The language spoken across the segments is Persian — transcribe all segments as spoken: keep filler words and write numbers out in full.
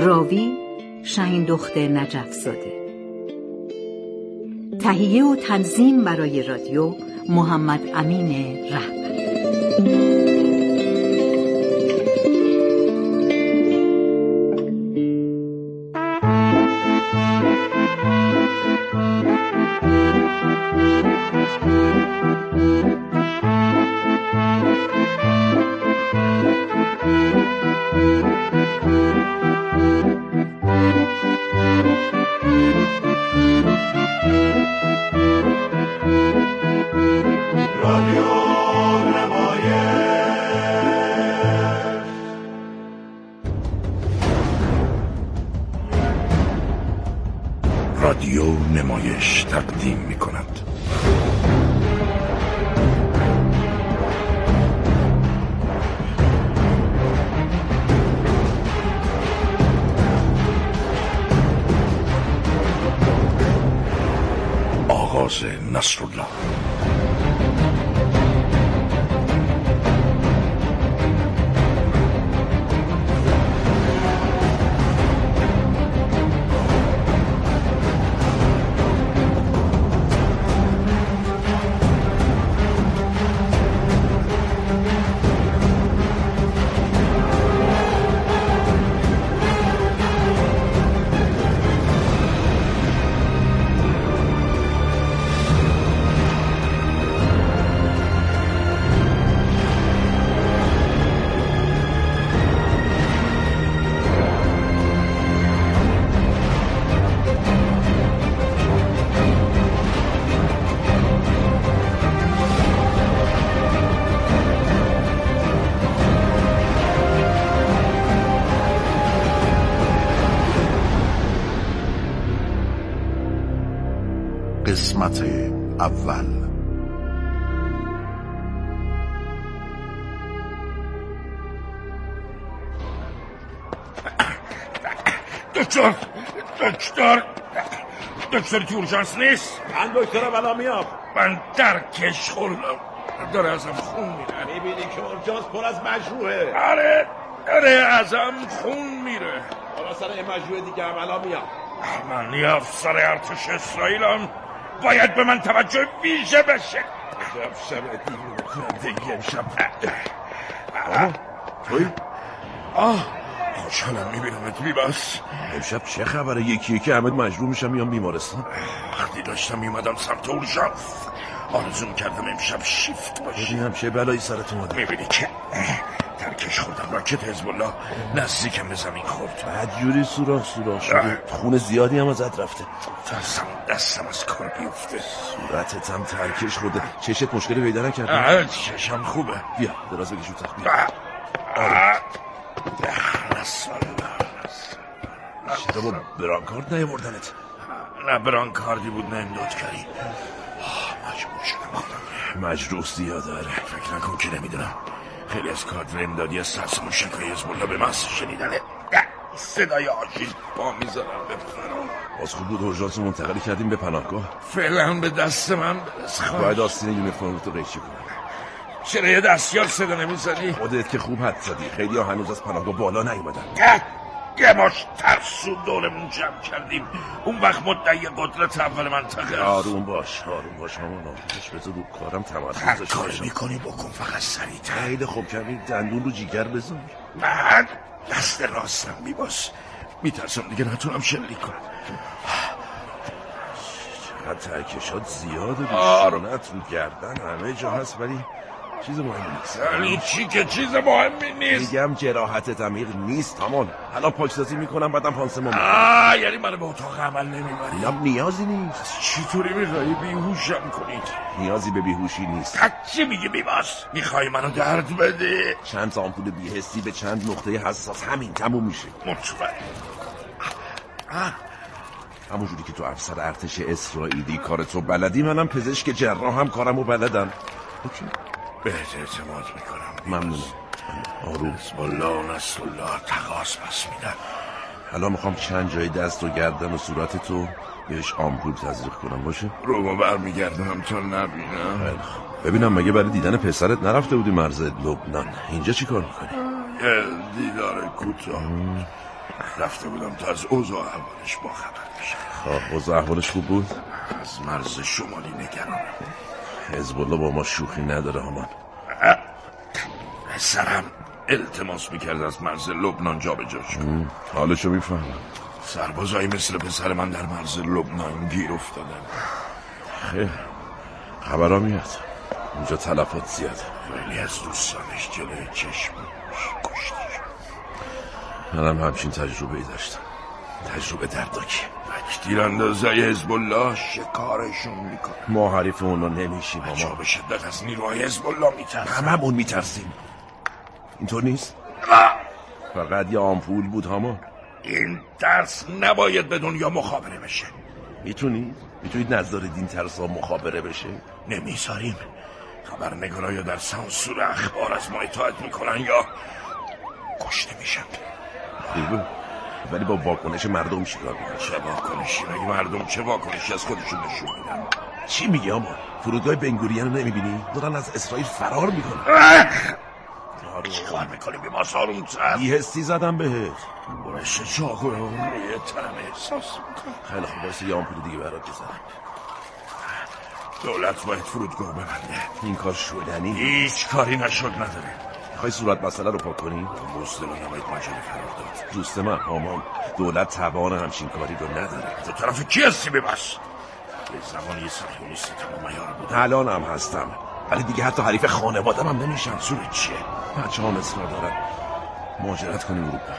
راوی شهین دختر نجف زاده. تهیه و تنظیم برای رادیو محمد امین رهبر. رادیو نمایش تقدیم می کند. آغاز نصرالله. قسمت اول. دکتر دکتر دکتر که اورژانس نیست؟ من دکترم الان میام. من درکش خوردم، داره ازم خون میره. میبینی که اورژانس پر از مجروحه. آره داره ازم خون میره. حالا سر این مجروحه دیگه هم الان میام. من یه افسر ارتش اسرائیلم، باید به من توجه ویژه بشه. عجب شب دیگه کننده امشب. توی؟ آه خوشحالم میبینمت بیباس. امشب چه خبره؟ یکی یکی همه مجروح میشم میام بیمارستان. وقتی داشتم میومدم سمت اورژانس آرزو میکردم امشب شیفت باشه. ببینم چه بلایی سرت اومده. میبینی که ترکش خوردم، راکت حزب الله نزدیکم به زمین خورد. بعد جوری سوراخ سوراخ شده، خون زیادی هم ازت رفته. ترسم دستم از کار بیفته. صورتت هم ترکش خورده. چشت مشکلی پیدا نکرده؟ چشم خوبه. بیا دراز بکش رو تخت. بیا. چرا با برانکارد نیاوردنت؟ نه برانکاردی بود نه امدادگری. مجبور شدم خودم. مجروح زیاد داره. فکر نکن که نمیدونم. خیلی از کادر امدادی از ترس موشکای حزب الله به من شنیدنه. صدای آژیر پا میذارم به فرام. باز خوب بود اورژانس منتقلی کردیم به پناهگاه. فعلا به دست من برس. باید آستین یونیفرمتو قیچی کنم. چرا یه دستیار صدا نمیزنی؟ خودت که خوب حد زدی. خیلی ها هنوز از پناهگاه بالا نیومدن. یه ماش ترسو دورمون جمع کردیم. اون وقت مدعی قدرت اول منطقه. آروم باش آروم باش همون آرومش بذار رو کارم تمرکز هر داشته کاری باشم. میکنی بکن فقط سریعتر. خیلی خوب کمی دندون رو جیگر بذار. من دست راستم میباس، میترسم دیگه نتونم شلیک کنم. چقدر ترکشات زیاده. بیشونت رو گردن همه جا هست ولی چیز مهمی نیست. یعنی چی که چیز مهمی نیست؟ میگم جراحت عمیق نیست همان. الان پاکسازی میکنم بعدم پانسمان میکنم. آه یعنی من به اتاق عمل نمیبری؟ اینم نیازی نیست. چی طوری میخوایی بیهوشم کنید؟ نیازی به بیهوشی نیست. چی میگی بیباس؟ میخوای منو درد بده؟ چند آمپول بی‌حسی به چند نقطه حساس، همین تموم میشه. مطمئن. همونجوری که تو افسر ارتش اسرائیلی کارتو بلدی، منم پزشک جراح هم کارمو بلدم. اوکی بهت اعتماد میکنم. ممنونم. آروم. حزب الله و نصرالله تقاس پس میدن. حالا میخوام چند جای دست و گردن و صورتتو بهش آمپول تزریق کنم باشه؟ رو برمیگردم تا نبینم. ببینم مگه برای دیدن پسرت نرفته بودی مرز لبنان؟ اینجا چی کار میکنی؟ یه دیدار کوتاه. رفته بودم تا از اوضاع احوالش با خبر بشم. خب اوضاع احوالش خوب بود؟ از مرز شمالی نگرانم. حزب الله با ما شوخی نداره همان. پسرم التماس میکرد از مرز لبنان جا به جاش کن. حالشو میفهمم. سربازایی مثل پسر من در مرز لبنان گیر افتادن. خیر خبرها میاد. اونجا تلفات زیاده. خیلی از دوستانش جلوی چشمش کشته شد. منم همچین تجربه‌ای داشتم. تجربه دردناکی. تیر اندازه حزب الله شکارشون میکنه. ما حریف اونا نمیشیم. ما به شدت از نیروهای حزب الله میترسیم. هممون میترسیم. اینطور نیست؟ فقط یه آمپول بود همان. این ترس نباید به دنیا مخابره بشه. میتونید؟ میتونید نذارید این ترس ها مخابره بشه؟ نمیذاریم. خبرنگارا یا در سانسور اخبار از ما اطاعت میکنن یا کشته میشن. خوبه ولی با واکنش مردم چیکار میکنن؟ چه واکنشی؟ مگه مردم چه واکنشی از خودشون نشون میدن؟ چی میگی اما؟ فرودگاه بنگوریان رو نمیبینی؟ دارن از اسرائیل فرار میکنن. چیکار میکنی بی ما سارومتر؟ بیهستی زدم بهت. برش چاقو روی تنم احساس میکنم. خیلی خوب واسه یه آمپول دیگه برات بزنم. دولت باید فرودگاه ببنده. این کار شدنی هیچ کاری نشد نداره. میخوای صورت مسئله رو پاک کنی؟ بزدل نباید مجال فرار داد. دوست من هامان دولت توان همچین کاری رو نداره. تو طرف کی هستی ببس؟ به زمان یه صهیونیست تمام عیار بود. الان هم هستم ولی دیگه حتی حریف خانوادم هم نمیشم. صورت چیه؟ بچه هم اصرار دارن مهاجرت کنیم اروپا.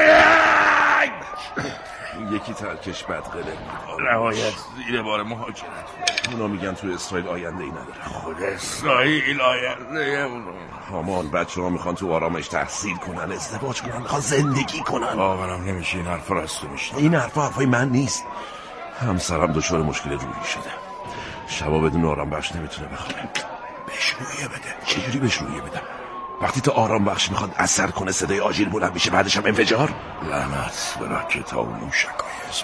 نه یکی ترکش بدقله بود. نباید زیر بار مهاجرت. اونا میگن تو اسرائیل آینده ای نداره. خود اسرائیل آینده اونو. هامان بچه ها میخوان تو آرامش تحصیل کنن، ازدواج کنن، میخوان زندگی کنن. باورم نمیشه این حرفا رو از تو میشنم. این حرفا حرفای من نیست. همسرم دچار مشکل روحی شده. شبا بدون آرام بخش نمیتونه بخوابه. بهش رویه بده. چجوری بهش رویه بدم؟ وقتی تا آرام بخش میخواد اثر کنه صدای آژیر بلند میشه بعدش هم انفجار. لعنت به راکت ها و موشکای حزب.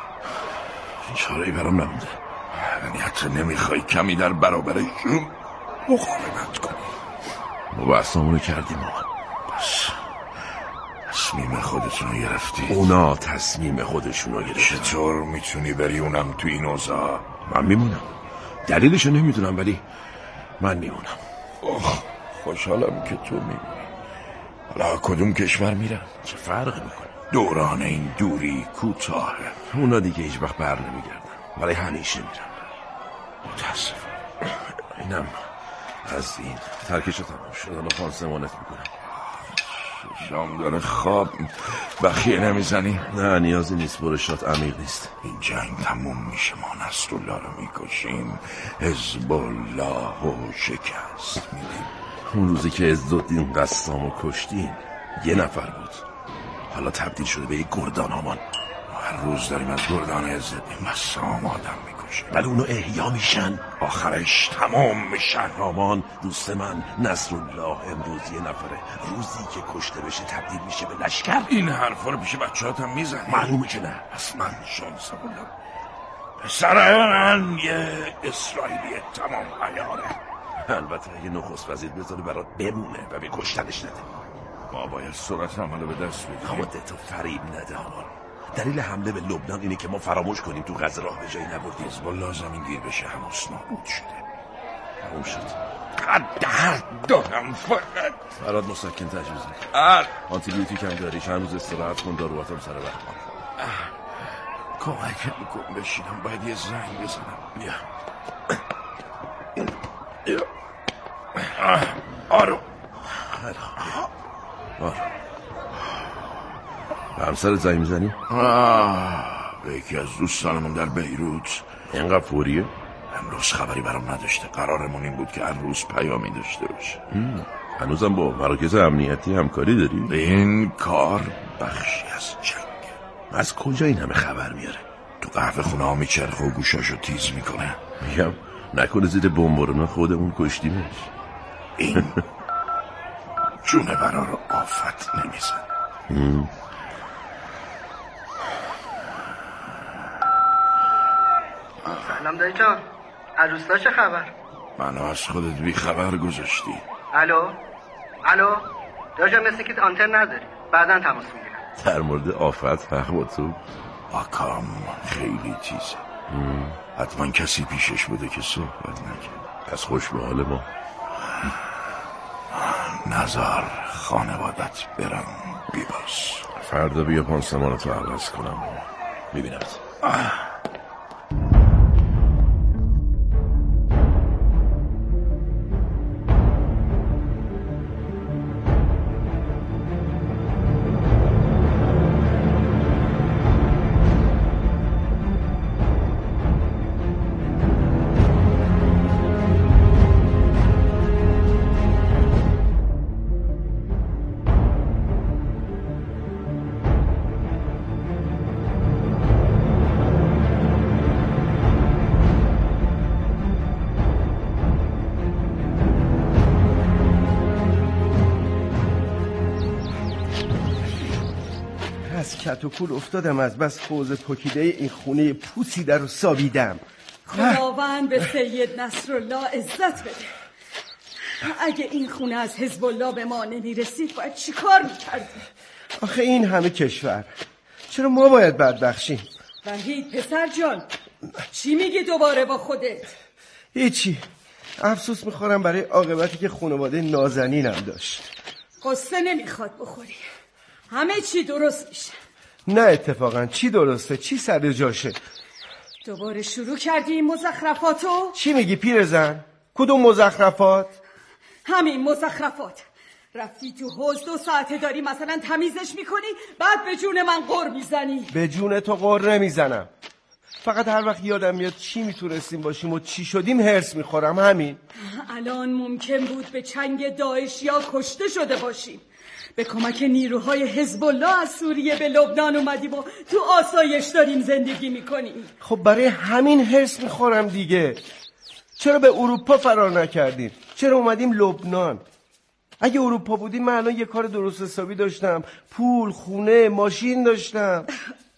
چاره‌ای برام نمونده. یعنی حتی نمیخوای کمی در برابرشون مقاومت کنی؟ ما بحثامونو کردیم ما. بس تصمیم خودتون رو گرفتی؟ اونا تصمیم خودشونو گرفتن. چطور میتونی بری اونم تو این اوضاع؟ من میمونم. دلیلشو نمیدونم ولی من میمونم. اوه خوشحالم که تو میمونی. حالا کدوم کشور میرن؟ چه فرقی میکنه؟ دوران این دوری کوتاهه. اونا دیگه هیچ وقت بر نمیگردن ولی همیشه میرن. متاسفم. اینم از این ترکش تمام شد. الان پانسمانت میکنم. شام داره خواب بخیه نمیزنی؟ نه نیازی نیست. برشات عمیق نیست. این جنگ تموم میشه ما نصرالله رو میکشیم. حزب الله رو شکست میدیم. اون روزی که عزالدین قسامو کشتیم یه نفر بود. حالا تبدیل شده به یک گردان هامان. هر روز داریم از گردان عزالدین قسام آدم میکشیم ولی اونو احیا میشن. آخرش تمام میشن. هامان دوست من نصرالله امروز یه نفره. روزی که کشته بشه تبدیل میشه به لشکر. این حرفا رو پیش بچه‌هات هم میزنی؟ معلومه که نه. پس من شانس بودم. پسر من یه اسرائیلی تمام عیاره. البته اگه نخست وزیر بذاره برات بمونه و به کشتنش نده. ما باید سرعت عمل به دست بگیریم. خودت تو فریب نده هامان. دلیل حمله به لبنان اینه که ما فراموش کنیم تو غزه راه به جایی نبردیم. حزب الله زمین گیر بشه حماس نابود شده. تموم شد. درد دارم فقط. برات مسکن تجویز میکنم. اه. آنتی بیوتیک هم داری. چند روز استراحت کن. داروهاتم سر وقت. کمک میکن بشینم. باید یه زنگ بزنم. بیا. آرو آرو به همسرت زنگ میزنی؟ به یکی از دوستانمون در بیروت. اینقدر فوریه؟ امروز خبری برام نداشته. قرارمون این بود که هر روز پیامی داشته باشه. هنوزم با مراکز امنیتی همکاری داری؟ این کار بخشی از جنگ. از کجا این همه خبر میاره؟ تو قهوه خونه ها میچرخه و گوشاشو تیز میکنه. میگم نکنه زیر بمبارون خودمون کشتیمش. این جونه برا رو آفت نمیزن. سلام دایی جان. عروستا چه خبر؟ منو از خودت بی خبر گذاشتی. الو الو دایی جان مثل که آنتن نداری. بعداً تماس میگیرم. در مورد آفت حق با تو. آکام خیلی تیزه، حتما کسی پیشش بوده که صحبت نکرد. از خوش به حال ما. نزار خانوادت برم بیباس. فردا بیا پانسمان تو عوض کنم میبینمت. از کت و کول افتادم، از بس حوض پکیده این خونه پوسیده رو سابیدم. خداوند به سید نصرالله عزت بده. اگه این خونه از حزب الله به ما نمیرسید باید چی کار میکردیم؟ آخه این همه کشور، چرا ما باید بدبخشیم؟ وحید پسر جان، چی میگی دوباره با خودت؟ هیچی، افسوس میخورم برای عاقبتی که خانواده نازنینم داشت. قصه نمیخواد بخوری، همه چی درست میشه. نه اتفاقا چی درسته؟ چی سر جاشه؟ دوباره شروع کردی این مزخرفاتو؟ چی میگی پیرزن؟ کدوم مزخرفات؟ همین مزخرفات. رفتی تو حوض دو ساعته داری مثلا تمیزش میکنی، بعد به جون من غر میزنی. به جون تو غر نمیزنم، فقط هر وقت یادم میاد چی میتونستیم باشیم و چی شدیم هرس میخورم. همین. الان ممکن بود به چنگ داعشیا کشته شده باشیم. به کمک نیروهای حزب الله از سوریه به لبنان اومدیم و تو آسایش داریم زندگی میکنیم. خب برای همین هرس میخورم دیگه. چرا به اروپا فرار نکردیم؟ چرا اومدیم لبنان؟ اگه اروپا بودیم من الان یه کار درست حسابی داشتم، پول، خونه، ماشین داشتم.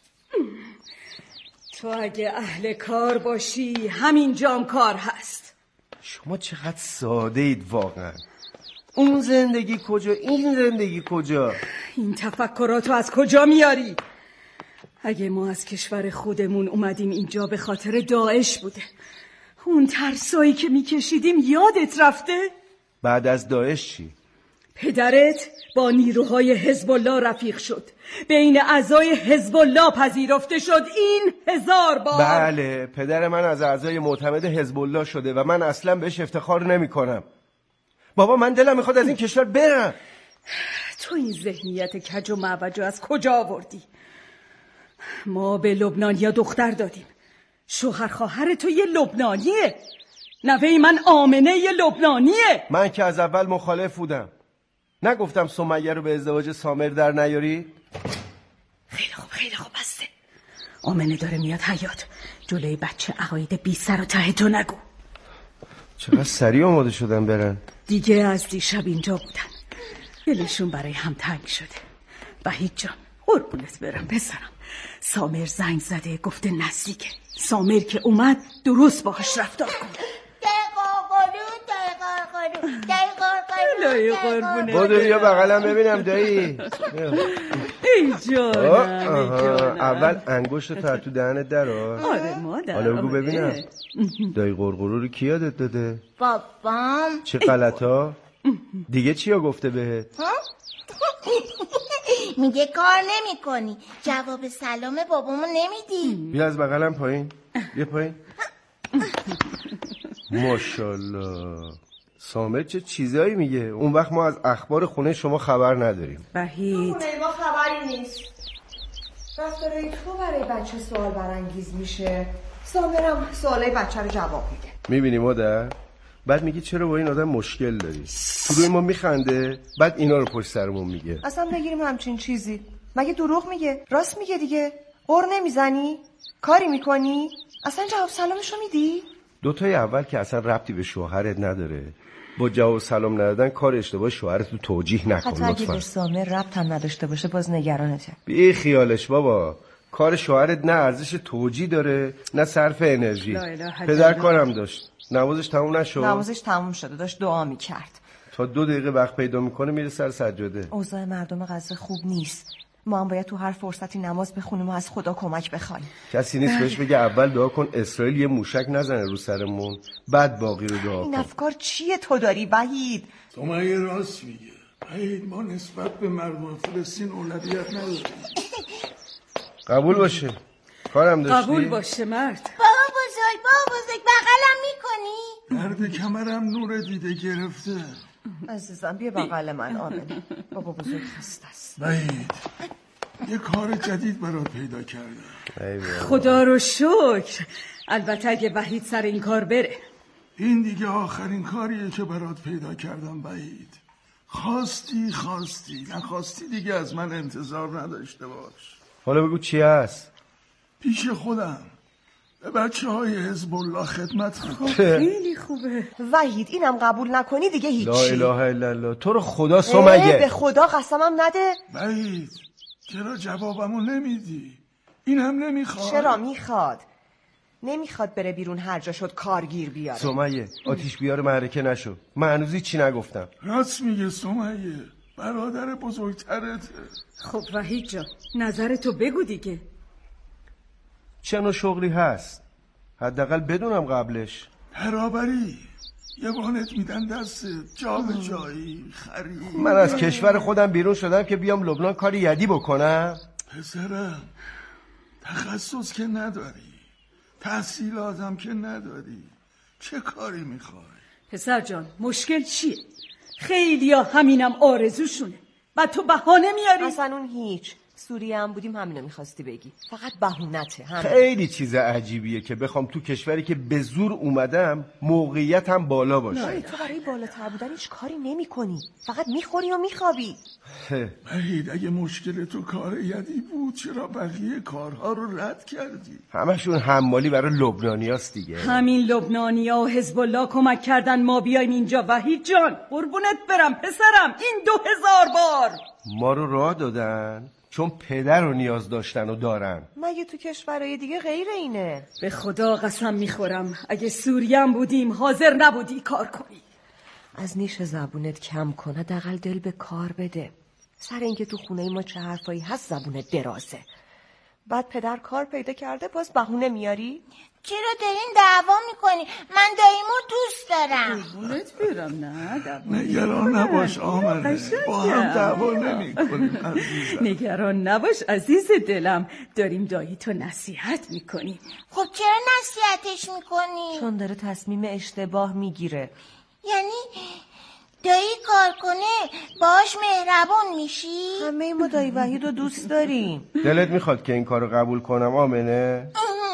تو اگه اهل کار باشی همین جام کار هست. شما چقدر ساده اید واقعا. اون زندگی کجا، این زندگی کجا؟ این تفکراتو از کجا میاری؟ اگه ما از کشور خودمون اومدیم اینجا به خاطر داعش بوده. اون ترسایی که میکشیدیم یادت رفته؟ بعد از داعش چی؟ پدرت با نیروهای حزب الله رفیق شد، بین اعضای حزب الله پذیرفته شد. این هزار بار. بله، پدر من از اعضای معتمد حزب الله شده و من اصلا بهش افتخار نمی کنم. بابا من دلم میخواد از این کشور برم. تو این ذهنیت کج و معوج از کجا آوردی؟ ما به لبنانیا دختر دادیم. شوهر خواهر تو یه لبنانیه، نوه من آمنه یه لبنانیه. من که از اول مخالف بودم. نگفتم سمیه رو به ازدواج سامر در نیاری؟ خیلی خوب خیلی خوب بسته. آمنه داره میاد حیاط. جلوی بچه عقاید بی سر و ته تو نگو. چقدر سریع آماده شدن برن. دیگه از دیشب اینجا بودن، دلشون برای هم تنگ شده. وحید جان قربونت برم پسرم، سامر زنگ زده گفته نزدیکه. سامر که اومد درست باهاش رفتار کن. دایی قربونه بودو بیا بغلم ببینم دایی. ای جانم ای جانم. اول انگشت تو تو دهنت در آر. آره مادر. حالا بگو ببینم دایی قرقرو رو کی یادت داده؟ بابام. چه غلطا؟ دیگه چیا گفته بهت؟ میگه کار نمی کنی، جواب سلام بابامو نمیدی. بیا از بغلم پایین، بیا پایین. ماشاءالله سامر چه چیزایی میگه. اون وقت ما از اخبار خونه شما خبر نداریم. وحید خونه ما خبری نیست. رفتارای تو برای بچه سوال برانگیز میشه، سامرم سوالای بچه رو جواب میده. میبینی مادر؟ بعد میگی چرا با این آدم مشکل داری؟ تو روی ما میخنده، بعد اینا رو پشت سرمون میگه. اصلا بگیریم همچین چیزی. مگه دروغ میگه؟ راست میگه دیگه. قر نمیزنی؟ کاری میکنی؟ اصلا جواب سلامشو میدی؟ دوتای اول که اصلا ربطی به شوهرت نداره. با جواب سلام ندادن کار اشتباه شوهرت رو توجیه نکن حتی اگه لطفا. به سامر ربط هم نداشته باشه باز نگرانته. بی خیالش بابا، کار شوهرت نه ارزش توجیه داره نه صرف انرژی. پدر کارم داشت، نمازش تموم نشد. نمازش تموم شده، داشت دعا میکرد. تا دو دقیقه وقت پیدا میکنه میره سر سجاده. اوضاع مردم غزه خوب نیست. ما هم باید تو هر فرصتی نماز بخونیم و از خدا کمک بخوایم. کسی نیست بهش بگه اول دعا کن اسرائیل یه موشک نزنه رو سرمون، بعد باقی رو دعا کن. این افکار چیه تو داری وحید؟ سمیه راست میگه. وحید ما نسبت به مردم فلسطین اولویت نداریم. قبول باشه. کارم داشتی؟ قبول باشه مرد. بابا بزرگ بابا بزرگ بغلم میکنی؟ درد کمرم نور دیده گرفته. عزیزم بیا بغل من. آمنه بابا بزرگ خسته است. وحید یه کار جدید برات پیدا کردم. خدا رو شکر. البته اگه وحید سر این کار بره. این دیگه آخرین کاریه که برات پیدا کردم وحید. خواستی خواستی نخواستی دیگه از من انتظار نداشته باش. حالا بگو چی هست؟ پیش خودم به بچه های حزب الله خدمت میکنم. خیلی خوبه. وحید اینم قبول نکنی دیگه هیچی. لا اله الا الله. تو رو خدا سمیه. به خدا قسمم نده. وحید چرا جوابمو نمیدی؟ این هم نمیخواد. چرا میخواد؟ نمیخواد بره بیرون هر جا شد کارگیر بیاره. سمیه آتیش بیار معرکه نشو. من هنوزی چی نگفتم. راست میگه سمیه. برادر بزرگترته. خب وحید جان نظرتو بگو دیگه. چه نوع شغلی هست؟ حداقل بدونم قبلش. برابری یه وانت میدن دستت، جا به جایی، خرید. من از کشور خودم بیرون شدم که بیام لبنان کاری یدی بکنم. پسرم تخصص که نداری، تحصیلاتم که نداری، چه کاری میخوای؟ پسر جان مشکل چیه؟ خیلی ها همینم آرزوشونه، بعد تو بهانه میاری. اصلا اون هیچ. سوریه هم بودیم همینو میخواستی بگی، فقط بهونته. خیلی چیز عجیبیه که بخوام تو کشوری که به زور اومدم موقعیتم بالا باشه. تو برای بالاتر بودن هیچ کاری نمی کنی، فقط میخوری و میخوابی. وحید اگه مشکل تو کار یدی بود چرا بقیه کارها رو رد کردی؟ همشون حمالی برای لبنانیاست دیگه. همین لبنانیا و حزب الله کمک کردن ما بیایم اینجا. وحید جان قربونت برم پسرم، این دو هزار بار ما رو راه دادن چون پدر رو نیاز داشتن و دارن. مگه تو کشورهای دیگه غیر اینه؟ به خدا قسم میخورم اگه سوریم بودیم حاضر نبودی کار کنی. از نیش زبونت کم کن، حداقل دل به کار بده. سر اینکه تو خونه ما چه حرفایی هست زبونت درازه. بعد پدر کار پیدا کرده باز بهونه میاری؟ چرا دارین دعوا میکنی؟ من داییمو دوست دارم. قربونت برم. نه دعوا نگران نباش آمنه، با هم دعوا نمی کنیم عزیزم. نگران نباش عزیز دلم، داریم دایی تو نصیحت میکنیم. خب چرا نصیحتش میکنی؟ چون داره تصمیم اشتباه میگیره. یعنی دایی کار کنه باش مهربون میشی؟ همه ما دایی وحید رو دوست داریم. دلت میخواد که این کارو قبول کنم آمنه؟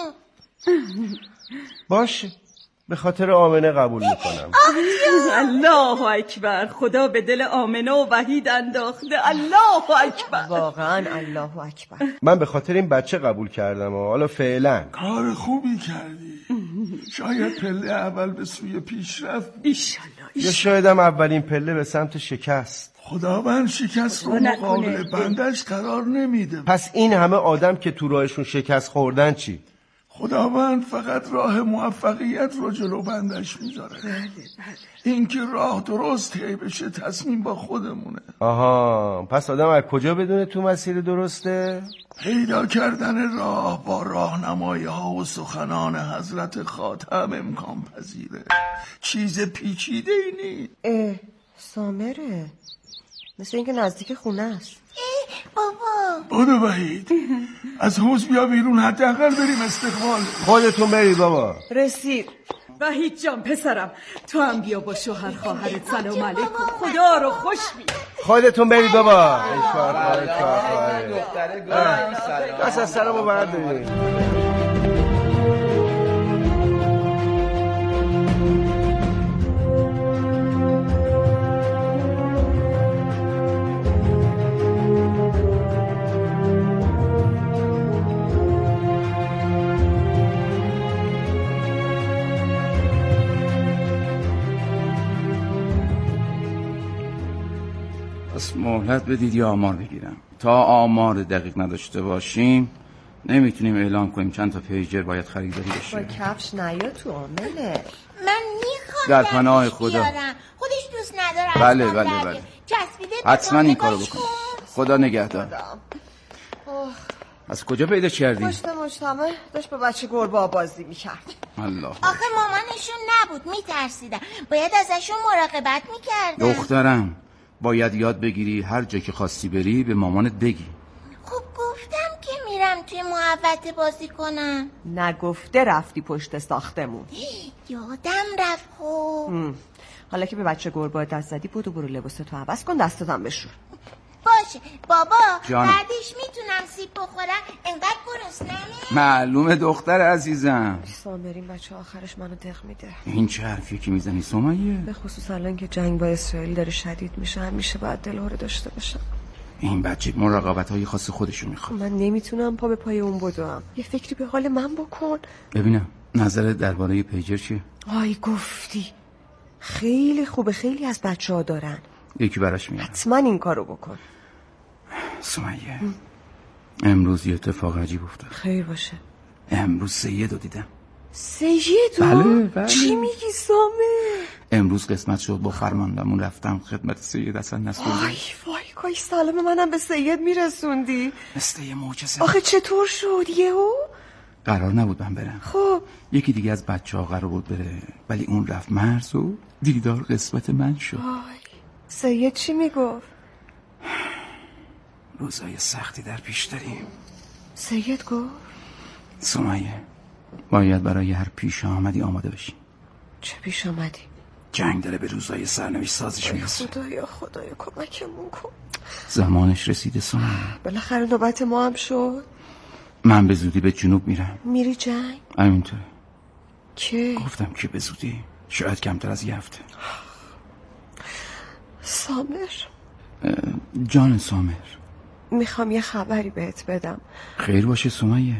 باشه به خاطر آمنه قبول میکنم. الله اکبر. خدا به دل آمنه و وحید انداخته. الله اکبر. واقعا الله اکبر. من به خاطر این بچه قبول کردم و حالا فعلا. کار خوبی کردی. شاید پله اول به سوی پیشرفت، ایشالله یا شایدم اولین پله به سمت شکست. خداوند شکست رو مقابل بندش قرار نمیده. پس این همه آدم که تو راهشون شکست خوردن چی؟ خداوند فقط راه موفقیت رو جلو بندش میذاره. بله بله. این که راه درست طی بشه تصمیم با خودمونه. آها پس آدم از کجا بدونه تو مسیر درسته؟ پیدا کردن راه با راهنمایی ها و سخنان حضرت خاتم امکان پذیره. چیز پیچیده ای نیست. اه سامره مثل اینکه نزدیک خونه است. بابا بودو وحید از حوض بیا بیرون، حداقل بریم استقبال. خودتون برید بابا. رسید. وحید جان پسرم تو هم بیا با شوهر خواهرت سلام علیکم. خدا رو خوش بید. خودتون برید بابا. شوهر خواهر شوهر خواهر دست از سرمو بردارید. بس مهلت بدید یا آمار بگیرم. تا آمار دقیق نداشته باشیم نمیتونیم اعلام کنیم چند تا پیجر باید خریداری بشه. با کفش نیا تو آمنه. من میخوام در پناه خدا. خودش دوست نداره. بله بله بله حتما این کارو بکن. خدا نگهدار. از کجا پیدا کردی؟ پشت مجتمع داشت با بچه گربه بازی میکرد. الله. آخه مامانشون نبود، میترسیدم، باید ازشون مراقبت میکردم. دخترم باید یاد بگیری هر جا که خواستی بری به مامانت بگی. خب گفتم که میرم توی محوطه بازی کنم. نگفته رفتی پشت ساختمون. یادم رفت. خب حالا که به بچه گربه دست زدی بودو برو لباستو عوض کن، دستتم بشور. باشه بابا، جانم. بعدش میتونم سیب بخورم؟ انقدر گرسنمه؟ معلومه دختر عزیزم. سامرین بچه آخرش منو دق میده. این چه حرفی که میزنی سمیه؟ به خصوص الان که جنگ با اسرائیل داره شدید میشه، همیشه باید دلهوره داشته باشم. این بچه مراقبت های خاص خودشون میخواد. من نمیتونم پا به پای اون بدوم. یه فکری به حال من بکن. ببینم نظرت درباره پیجر چیه؟ آی گفتی خیلی خوبه، خیلی از بچه ها دارن. یکی براش میارم. حتما این کارو بکن. سمیه امروز یه اتفاق عجیب افتاد. خیر باشه. امروز سیدو دیدم. سیدو؟ بله بله. چی میگی سامه؟ امروز قسمت شد با فرماندمون رفتم خدمت سید حسن نصرالدین. وای وای کاش سلام منم به سید میرسوندی. مثل یه معجزه. آخه چطور شد یهو؟ قرار نبود من برم. خب یکی دیگه از بچه ها قرار بود بره ولی اون رفت مرز و دیدار قسمت من شد. وای سید چی میگفت؟ روزای سختی در پیش داریم. سید گفت؟ سمیه باید برای هر پیش آمدی آماده باشی. چه پیش آمدی؟ جنگ داره به روزای سرنوشت سازش میرسه. خدایا خدایا کمکمون کن. زمانش رسیده سمیه. بالاخره نوبت ما هم شد. من به زودی به جنوب میرم. میری جنگ؟ همینطوره. که؟ گفتم که به زودی، شاید کمتر از یه هفته. سامر جان سامر، میخوام یه خبری بهت بدم. خیر باشه سمیه.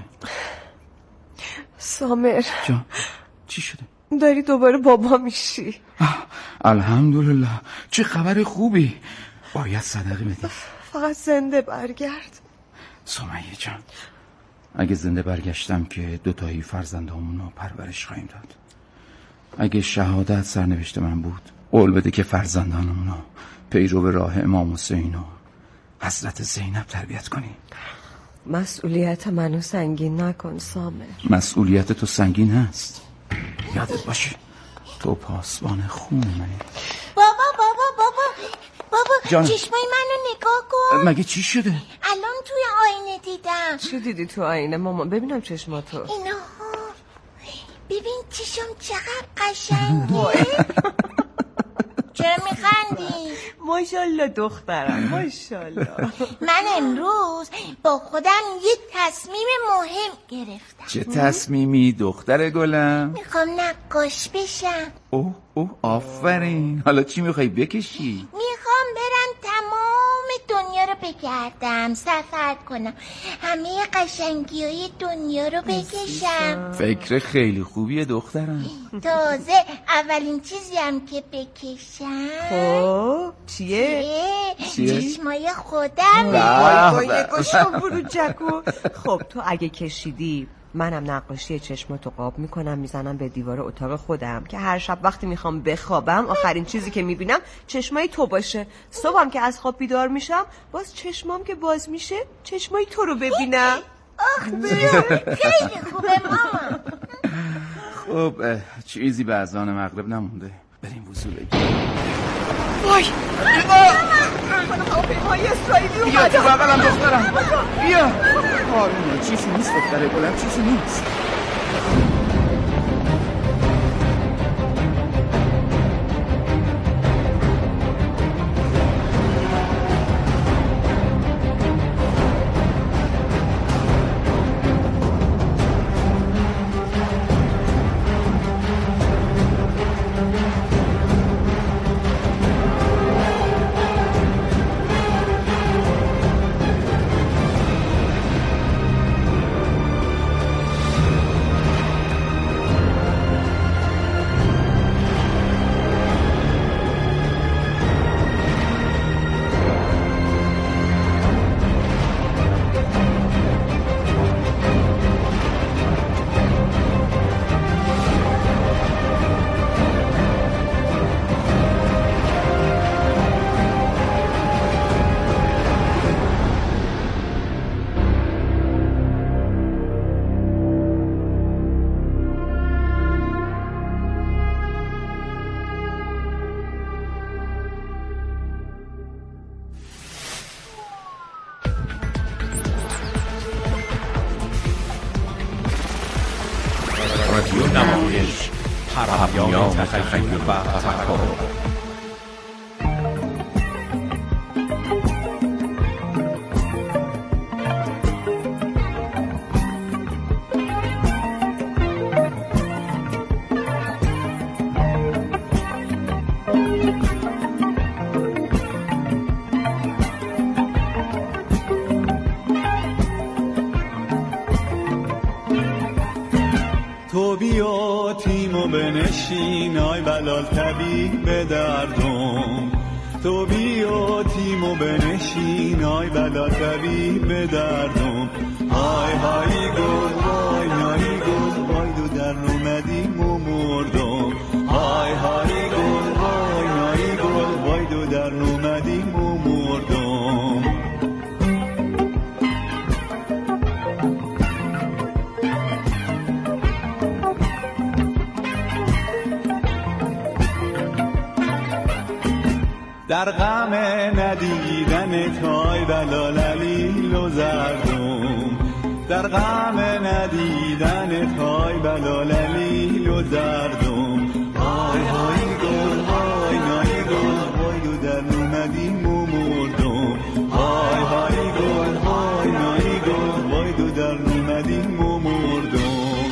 سامر جان چی شده؟ داری دوباره بابا میشی. الحمدلله، چه خبر خوبی. باید صدقه بدی. فقط زنده برگرد. سمیه جان اگه زنده برگشتم که دوتایی فرزندامونو پرورش خواهیم داد. اگه شهادت سرنوشت من بود قول بده که فرزندانمونو پیرو به راه امام حسین و حضرت زینب تربیت کنی. مسئولیت منو سنگین نکن سامر. مسئولیت تو سنگین هست، یادت باشه تو پاسبان خون منی. بابا بابا بابا بابا جان. چشمای منو نگاه کن. مگه چی شده؟ الان توی آینه دیدم. چی دیدی تو آینه مامان؟ ببینم چشماتو. اینا ببین چشم چقدر قشنگه. چرا میخندی؟ ماشالله دخترم ماشالله. من امروز با خودم یه تصمیم مهم گرفتم. چه تصمیمی دختر گلم؟ میخوام نقاش بشم. اوه اوه آفرین. حالا چی میخوای بکشی؟ میخوام برم تمام دنیا رو بگردم، سفر کنم، همه قشنگی های دنیا رو بکشم. فکر خیلی خوبیه دخترم. تازه اولین چیزی هم که بکشم خب چیه؟ چیه؟ چشمای خودم. وای وای نگوشم برو جکو. خب تو اگه کشیدی منم نقاشی چشماتو قاب میکنم میزنم به دیوار اتاق خودم که هر شب وقتی میخوام بخوابم آخرین چیزی که میبینم چشمای تو باشه. صبحم که از خواب بیدار میشم باز چشمام که باز میشه چشمای تو رو ببینم. آخ خیلی خوبه ماما. خب چیزی به اذان مغرب نمونده، بریم وضو بگیریم. وای خانم هواپیمای اسرائیلی اومدن. بیا تو بغلم دخترم، بیا. آرومه، چیزی نیست دختر گلم، چیزی نیست. رادیو نمایش، پیام تخیل و تفکر. تو بیا تیمو بنشین آی بلال طبیب به دردم، تو بیا تیمو بنشین آی بلال طبیب به دردم. های های گل وای نایی گل وای دو در اومدیم و مردم. های های گل وای نایی گل وای دو در اومدیم و مردم. در غم ندیدن تای بلال علیل و زردم، در غم ندیدن تای بلال علیل و زردم. های های گل های نایی گل وای دو در اومدیم و مردم. های های گل های نایی گل وای دو در اومدیم و مردم.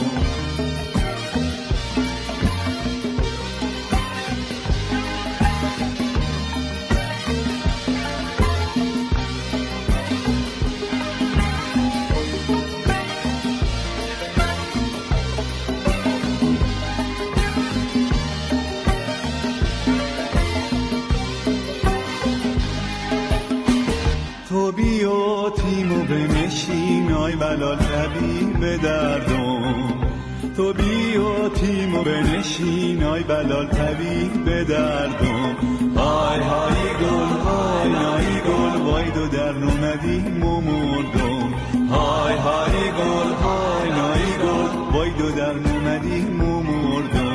تو بیا تیمو بنشین آی بلال طبیب به دردم، تو بیا تیمو بنشین آی بلال طبیب به دردم. های های گل های نایی گل وای دو در اومدیم و مردم. های های گل های نایی گل وای دو در اومدیم و مردم.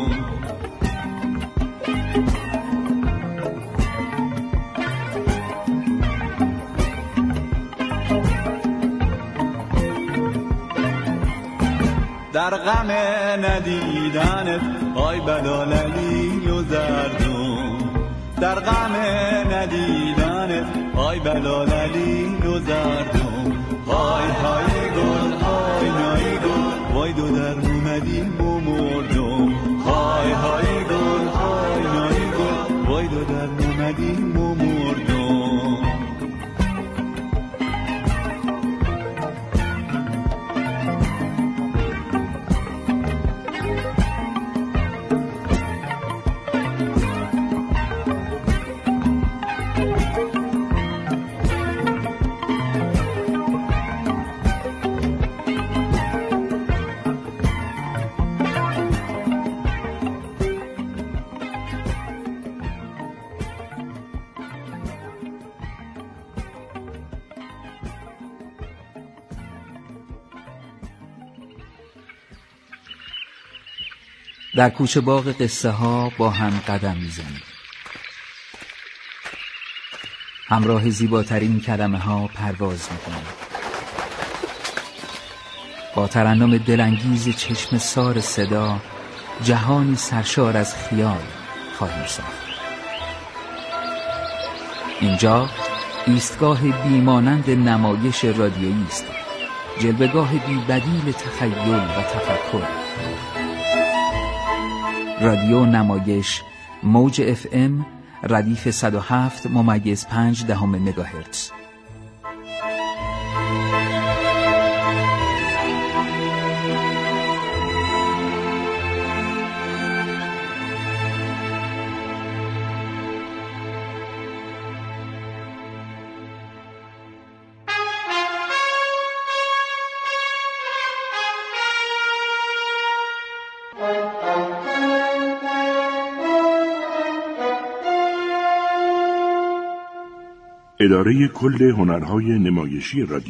در غم ندیدنت آی بلال علیل و زردم، در غم ندیدنت آی بلال علیل و زردم. های های گل های نایی گل وای دو در اومدیم و مردم. های های گل های نایی گل وای دو در اومدیم و مردم. در کوچه باغ قصه ها با هم قدم میزنیم، همراه زیباترین کلمه ها پرواز میکنیم، با ترنم دلانگیز چشم سار صدا جهانی سرشار از خیال خواهیم ساخت. اینجا ایستگاه بیمانند نمایش رادیویی است، جلوه‌گاه بی‌بدیل تخیل و تفکر. رادیو نمایش، موج اف ام ردیف صد و هفت ممیز پنج دهم مگاهرتز. اداره کل هنرهای نمایشی رادیو